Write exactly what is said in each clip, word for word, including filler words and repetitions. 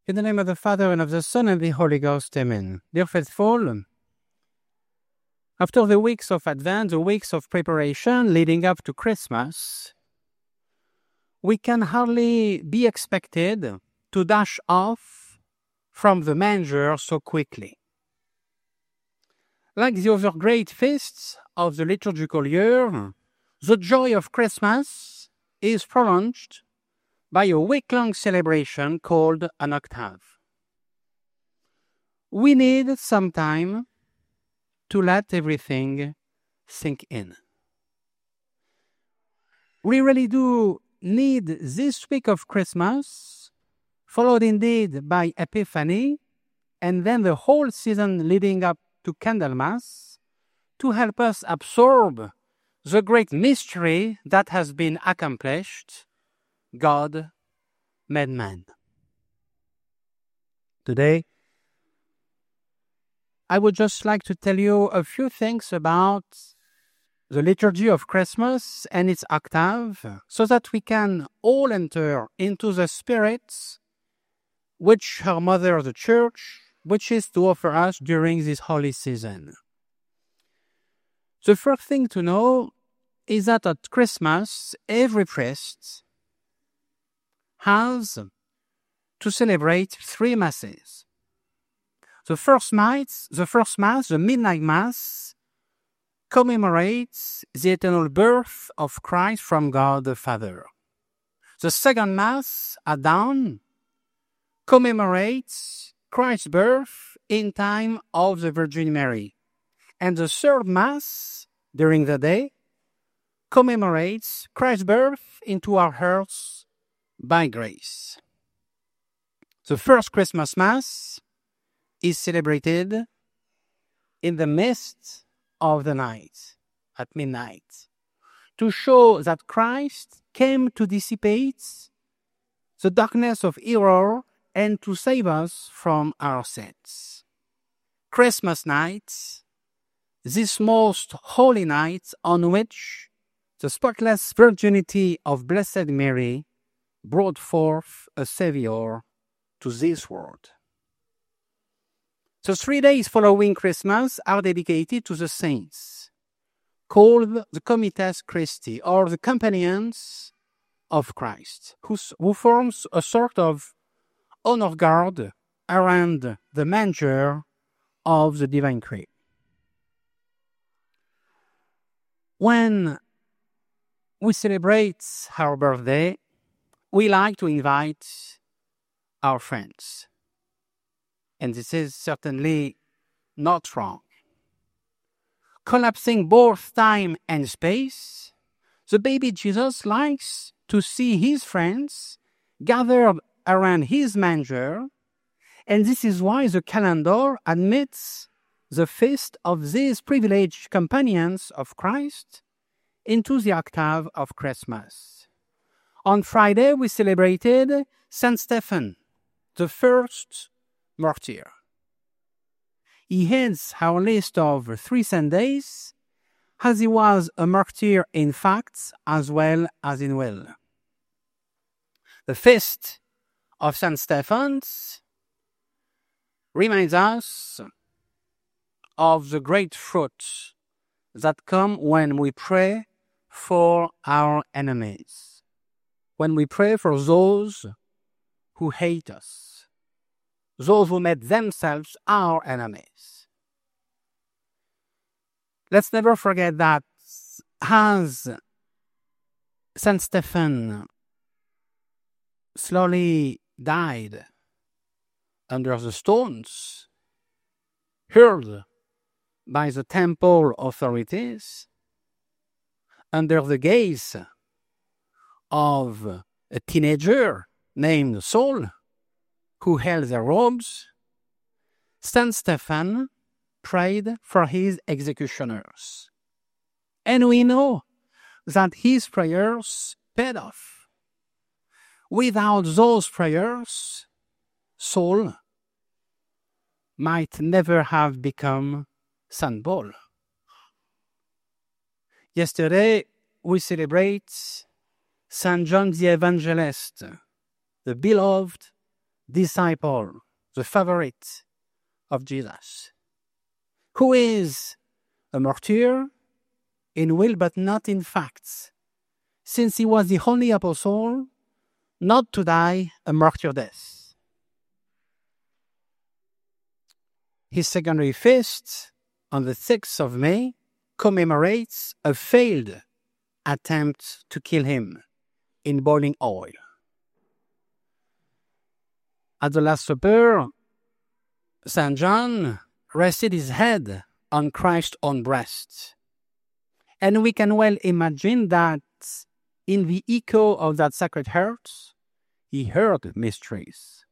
In the name of the Father, and of the Son, and the Holy Ghost. Amen. Dear faithful, after the weeks of Advent, the weeks of preparation leading up to Christmas, we can hardly be expected to dash off from the manger so quickly. Like the other great feasts of the liturgical year, the joy of Christmas is prolonged by a week-long celebration called an octave. We need some time to let everything sink in. We really do need this week of Christmas, followed indeed by Epiphany, and then the whole season leading up to Candlemas, to help us absorb the great mystery that has been accomplished: God made man. Today, I would just like to tell you a few things about the liturgy of Christmas and its octave, so that we can all enter into the spirit which her mother, the Church, wishes to offer us during this holy season. The first thing to know is that at Christmas, every priest has to celebrate three masses. The first mass, the first mass, the midnight mass, commemorates the eternal birth of Christ from God the Father. The second mass, at dawn, commemorates Christ's birth in time of the Virgin Mary. And the third mass, during the day, commemorates Christ's birth into our hearts by grace. The first Christmas Mass is celebrated in the midst of the night, at midnight, to show that Christ came to dissipate the darkness of error and to save us from our sins. Christmas night, this most holy night on which the spotless virginity of Blessed Mary brought forth a Savior to this world. The three days following Christmas are dedicated to the saints, called the Comites Christi, or the Companions of Christ, who, who forms a sort of honor guard around the manger of the Divine Crib. When we celebrate our birthday, we like to invite our friends. And this is certainly not wrong. Collapsing both time and space, the baby Jesus likes to see his friends gathered around his manger, and this is why the calendar admits the feast of these privileged companions of Christ into the octave of Christmas. On Friday, we celebrated Saint Stephen, the first martyr. He heads our list of three Sundays, as he was a martyr in fact as well as in will. The feast of Saint Stephen's reminds us of the great fruit that come when we pray for our enemies, when we pray for those who hate us, those who made themselves our enemies. Let's never forget that as Saint Stephen slowly died under the stones, hurled by the temple authorities, under the gaze of a teenager named Saul, who held their robes, Saint Stephen prayed for his executioners. And we know that his prayers paid off. Without those prayers, Saul might never have become Saint Paul. Yesterday, we celebrate Saint John the Evangelist, the beloved disciple, the favorite of Jesus, who is a martyr in will but not in facts, since he was the only apostle not to die a martyr death. His secondary feast on the sixth of May commemorates a failed attempt to kill him in boiling oil. At the Last Supper, Saint John rested his head on Christ's own breast. And we can well imagine that in the echo of that Sacred Heart, he heard mysteries.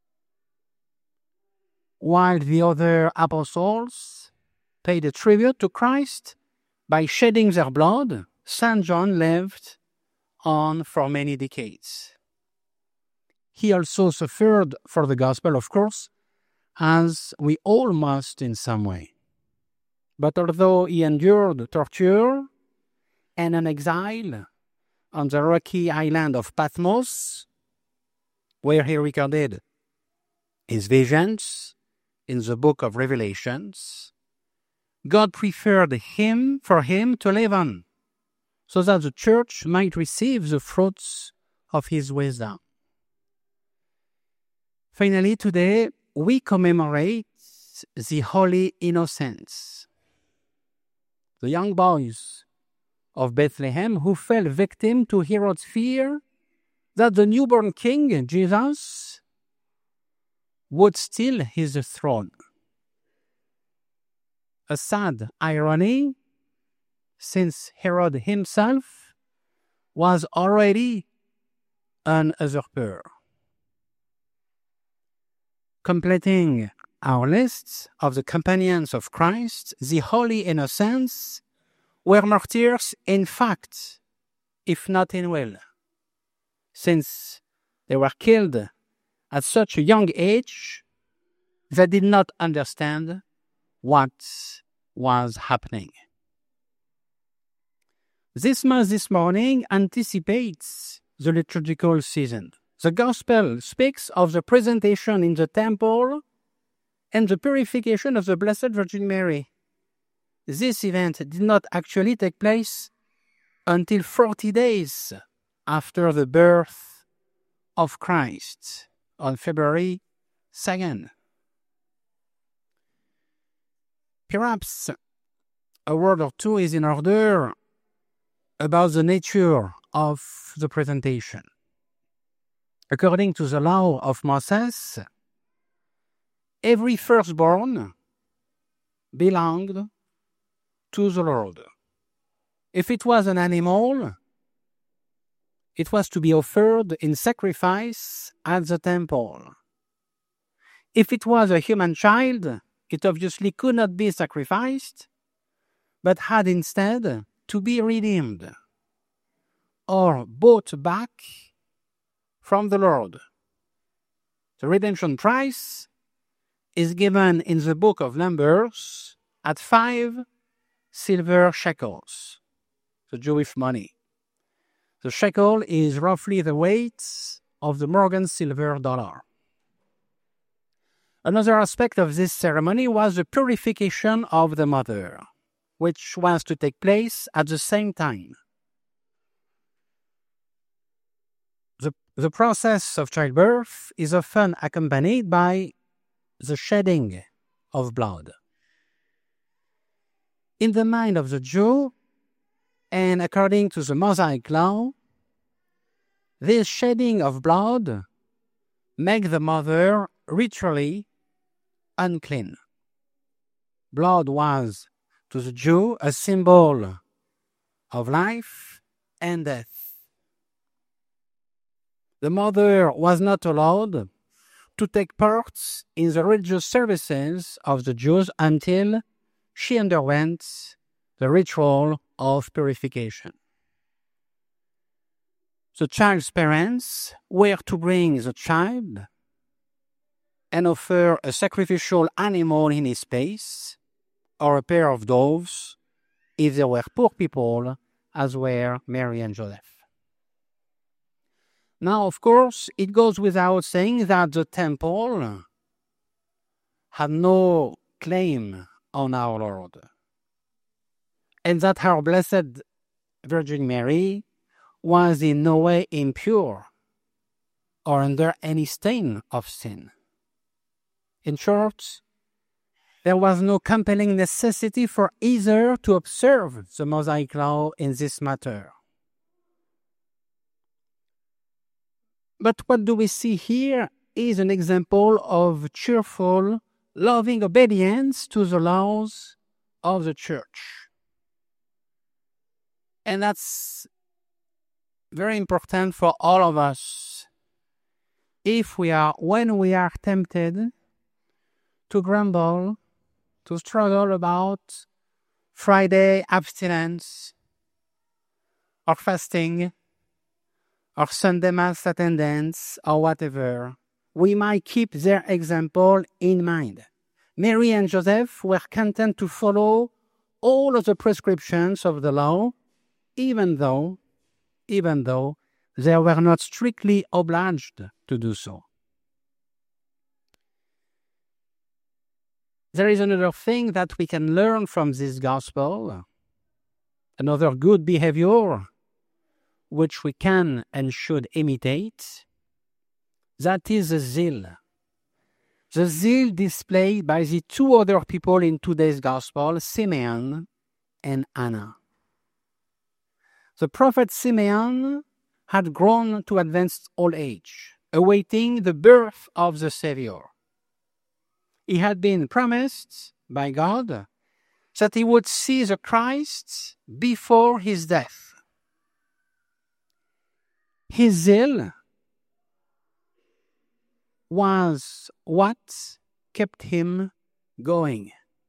While the other apostles paid a tribute to Christ by shedding their blood, Saint John lived on for many decades. He also suffered for the gospel, of course, as we all must in some way. But although he endured torture and an exile on the rocky island of Patmos, where he recorded his visions in the book of Revelations, God preferred him for him to live on, so that the church might receive the fruits of his wisdom. Finally, today, we commemorate the Holy Innocents, the young boys of Bethlehem who fell victim to Herod's fear that the newborn king, Jesus, would steal his throne. A sad irony, since Herod himself was already an usurper. Completing our list of the companions of Christ, the Holy Innocents were martyrs in fact, if not in will, since they were killed at such a young age, they did not understand what was happening. This Mass this morning anticipates the liturgical season. The Gospel speaks of the presentation in the temple and the purification of the Blessed Virgin Mary. This event did not actually take place until forty days after the birth of Christ on February second. Perhaps a word or two is in order about the nature of the presentation. According to the law of Moses, every firstborn belonged to the Lord. If it was an animal, it was to be offered in sacrifice at the temple. If it was a human child, it obviously could not be sacrificed, but had instead to be redeemed or bought back from the Lord. The redemption price is given in the book of Numbers at five silver shekels, the Jewish money. The shekel is roughly the weight of the Morgan silver dollar. Another aspect of this ceremony was the purification of the mother, which was to take place at the same time. The, the process of childbirth is often accompanied by the shedding of blood. In the mind of the Jew, and according to the Mosaic law, this shedding of blood makes the mother ritually unclean. Blood was, to the Jew, a symbol of life and death. The mother was not allowed to take part in the religious services of the Jews until she underwent the ritual of purification. The child's parents were to bring the child and offer a sacrificial animal in his place, or a pair of doves, if they were poor people, as were Mary and Joseph. Now, of course, it goes without saying that the temple had no claim on our Lord, and that our Blessed Virgin Mary was in no way impure or under any stain of sin. In short, there was no compelling necessity for either to observe the Mosaic law in this matter. But what do we see here is an example of cheerful, loving obedience to the laws of the church. And that's very important for all of us. If we are, when we are tempted to grumble, to struggle about Friday abstinence, or fasting, or Sunday Mass attendance, or whatever, we might keep their example in mind. Mary and Joseph were content to follow all of the prescriptions of the law, even though, even though they were not strictly obliged to do so. There is another thing that we can learn from this gospel, another good behavior which we can and should imitate. That is the zeal. The zeal displayed by the two other people in today's gospel, Simeon and Anna. The prophet Simeon had grown to advanced old age, awaiting the birth of the Savior. He had been promised by God that he would see the Christ before his death. His zeal was what kept him going.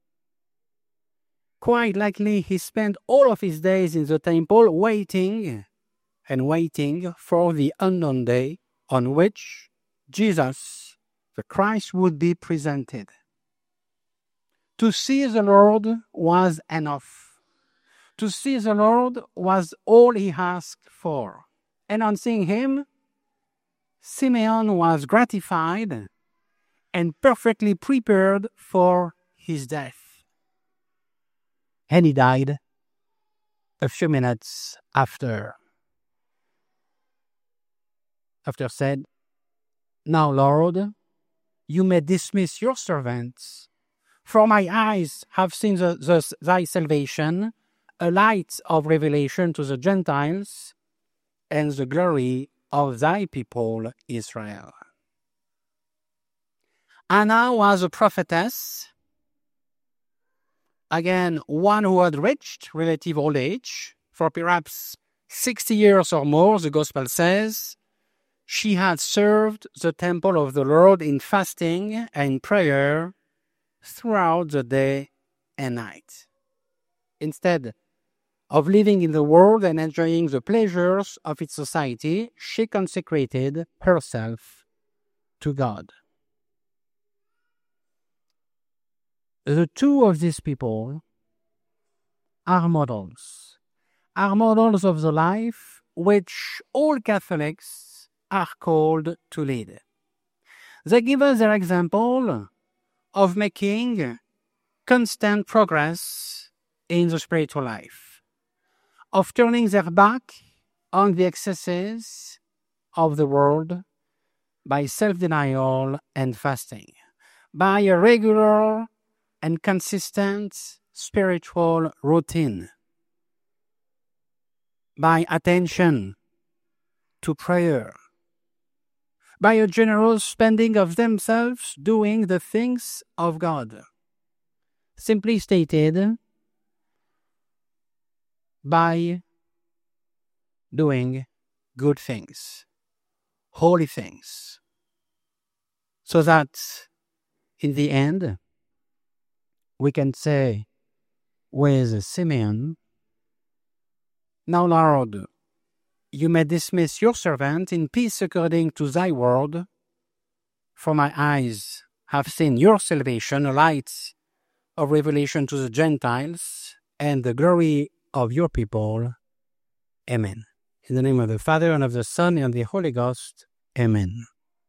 Quite likely he spent all of his days in the temple waiting and waiting for the unknown day on which Jesus, the Christ, would be presented. To see the Lord was enough. To see the Lord was all he asked for. And on seeing him, Simeon was gratified and perfectly prepared for his death. And he died a few minutes after. After said, "Now, Lord, you may dismiss your servants, for my eyes have seen the, the, thy salvation, a light of revelation to the Gentiles, and the glory of thy people Israel." Anna was a prophetess, again, one who had reached relative old age, for perhaps sixty years or more, the Gospel says. She had served the temple of the Lord in fasting and prayer throughout the day and night. Instead of living in the world and enjoying the pleasures of its society, she consecrated herself to God. The two of these people are models, are models of the life which all Catholics are called to lead. They give us their example of making constant progress in the spiritual life, of turning their back on the excesses of the world by self-denial and fasting, by a regular and consistent spiritual routine, by attention to prayer, by a generous spending of themselves doing the things of God. Simply stated, by doing good things, holy things, so that in the end, we can say with Simeon, "Now, Lord, you may dismiss your servant in peace according to thy word, for my eyes have seen your salvation, a light of revelation to the Gentiles, and the glory of your people." Amen. In the name of the Father, and of the Son, and of the Holy Ghost. Amen.